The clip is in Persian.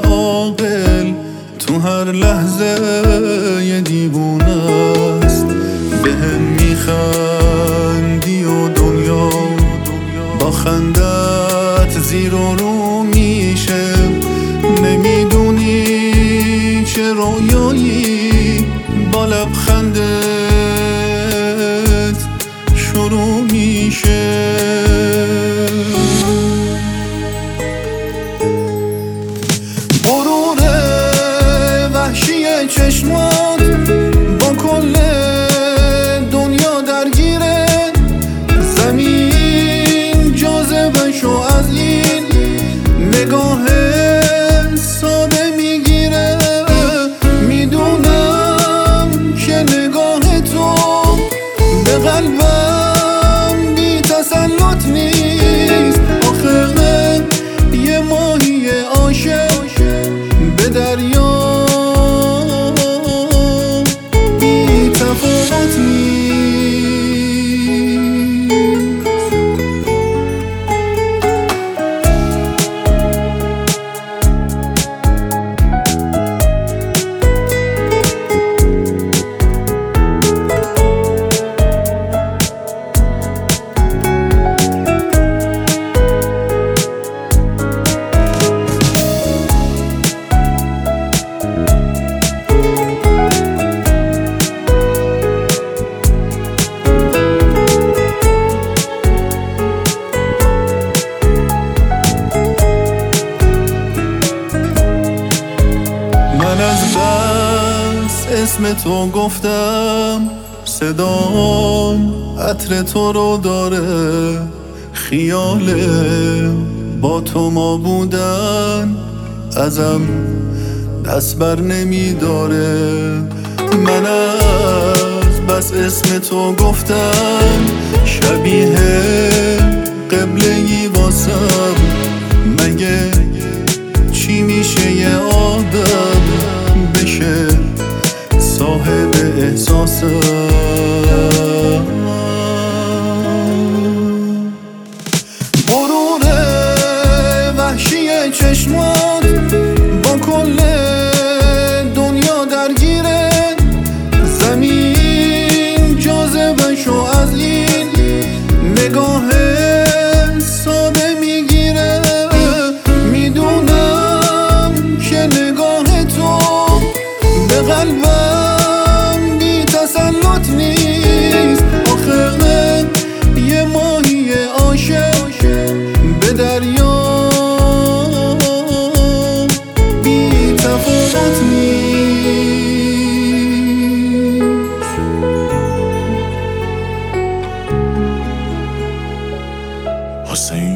عاقل تو هر لحظه یه دیوونه است. بهم میخندی و دنیا با خندت زیر و رو میشه. نمیدونی چه رویایی با لبخندت شروع میشه. غرور وحشی چشمات با کل دنیا درگیره. زمین جاذبه‌شو از این نگاه ساده میگیره. میدونم که نگاه تو به قلبم بی تسلط نیست. آخه یه ماهی عاشق به دریا بی تفاوت نیست. من از بس اسم تو گفتم، صدام عطر تو رو داره. خیال با تو ما بودن ازم دست بر نمی داره. من از بس اسم تو گفتم، شبیه قبله‌ای واسم. مگه چی میشه یه آدم بشه صاحب احساسم؟ غرور وحشی چشمات با کل دنیا درگیره. زمین جاذبه‌شو از این نگاه ساده میگیره. میدونم که نگاه تو به قلبم بی تسلط نیست. آخه یه ماهی عاشق به دریا بی تفاوت نیست.